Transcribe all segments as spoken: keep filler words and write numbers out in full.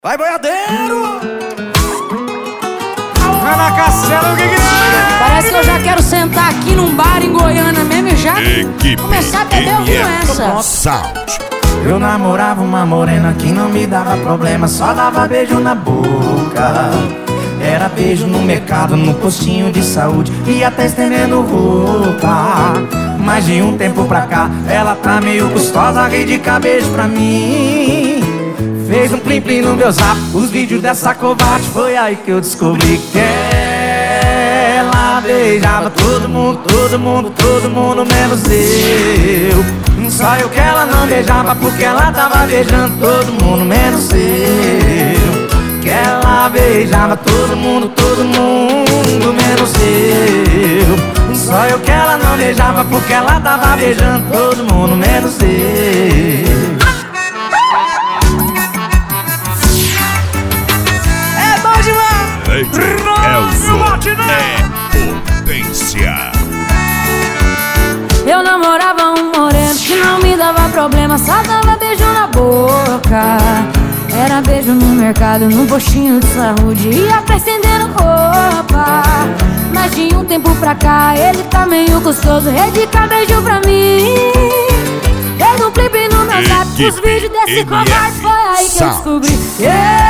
Vai, boiadeiro! Ana Castelo, o que que é? Parece que eu já quero sentar aqui num bar em Goiânia mesmo e já Equipe começar a beber ouvindo essa. Sound. Eu namorava uma morena que não me dava problema, só dava beijo na boca. Era beijo no mercado, no postinho de saúde e até estendendo roupa. Mas de um tempo pra cá, ela tá meio gostosa, ri de beijo pra mim. Fez um plim-plim no meu zap, os vídeos dessa covarde. Foi aí que eu descobri que ela beijava todo mundo, todo mundo, todo mundo, menos eu. Só eu que ela não beijava, porque ela tava beijando todo mundo, menos eu. Que ela beijava todo mundo, todo mundo, menos eu. Só eu que ela não beijava, porque ela tava beijando todo mundo, menos eu. Elson é potência. Eu namorava um moreno que não me dava problema, só dava beijo na boca. Era beijo no mercado, no postinho de saúde e até estendendo roupa. Mas de um tempo pra cá ele tá meio gostoso, redica beijo pra mim. Fez um clipe no meu zap, os vídeos desse covarde. Foi aí que eu descobri que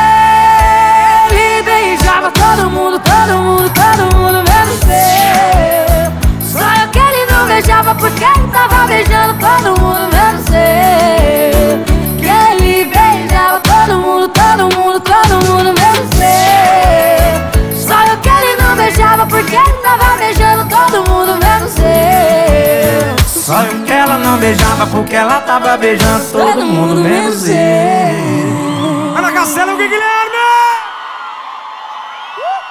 ele beijava todo mundo, todo mundo, todo mundo, menos eu. Só eu que ele não beijava, porque ele tava beijando todo mundo, menos eu. Que ele beijava todo mundo, todo mundo, todo mundo, menos eu. Só eu que ele não beijava, porque ele tava beijando todo mundo, menos eu. Só eu que ela não beijava, porque ela tava beijando todo, todo mundo, mundo, menos eu. Ana Castelo, o que Guilherme?